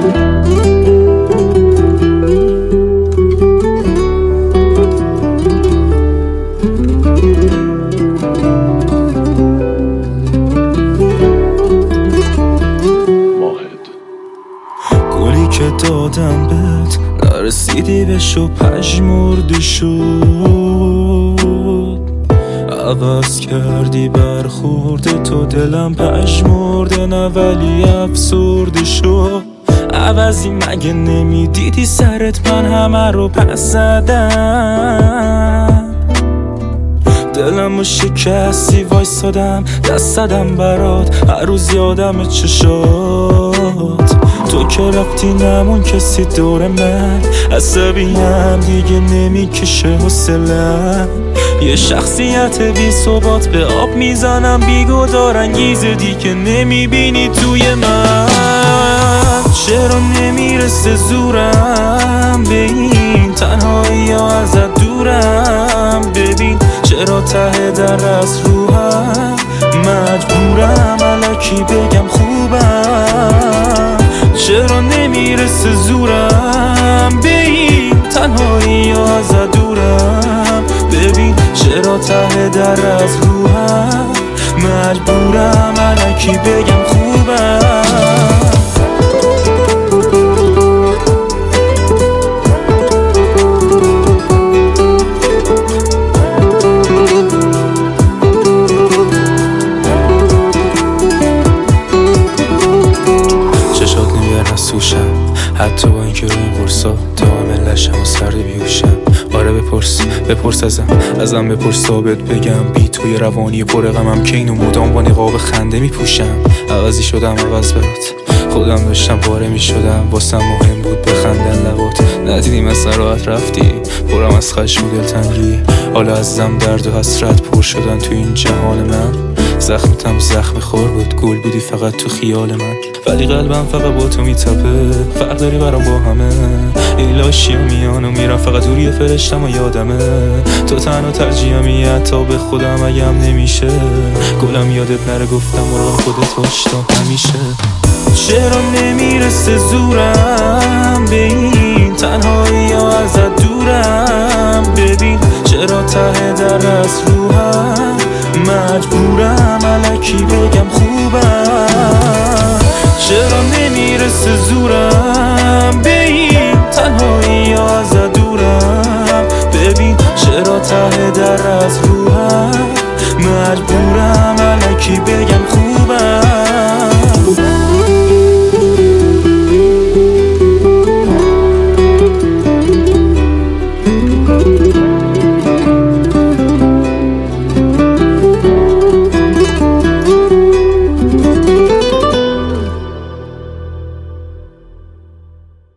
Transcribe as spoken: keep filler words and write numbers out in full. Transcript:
گلی که دادم بهت نرسیدی بهش و پژمردی شد، عوض کردی برخورد تو، دلم پژمرده نه ولی افسرده شد. عوضی مگه نمیدیدی سرت من همه رو پس زدم، دلم رو شکستی وایسادم دست زدم برات، هر روز یادم چشات. تو که رفتی نمون کسی دور من، عصبیم دیگه نمیکشه حوصله‌ام. یه شخصیت بی ثبات به آب میزنم، بیگدار انگیزه دیگه نمیبینی توی من. چرا نمیرسه زورم به این تنهایی یا ازت دورم؟ ببین چرا ته در از روحم مجبورم الکی بگم خوبم. چرا نمیرسه زورم به این تنهایی یا ازت دورم؟ ببین چرا ته در از روحم مجبورم الکی بگم خوبم. حتی با اینکه روی این قرصا دائم لشم و سرد بیوشم. آره بپرس بپرس ازم ازم بپرس ثابت بگم بی توی روانی پر غمم که اینو مدام با نقاب خنده میپوشم. عوضی شدم عوض برات، خودم داشتم پاره میشدم، واسم مهم بود بخندن لبات. ندیدی مثلا راحت رفتی پرم از خشم و دلتنگی، حالا ازم درد و حسرت پر شدن تو این جهان من. زخمتم زخم خور بود، گل بودی فقط تو خیال من، ولی قلبم فقط با تو میتپه. فرق داری برام با همه، ایلاشی و میان و میرم فقط دوری فرشتم و یادمه. تو تنها ترجیحمی حتی به خودم اگم نمیشه. گلم یادت نره گفتم مراقب خودت باش تا همیشه. چرا نمیرسه زورم به این تنهایی یا ازت دورم؟ ببین چرا ته در از روحم مجبورم الکی بگم خوبم. چرا نمیرسه زورم به این تنهایی یا ازت دورم؟ ببین چرا ته در از روحم مجبورم الکی بگم خوبم.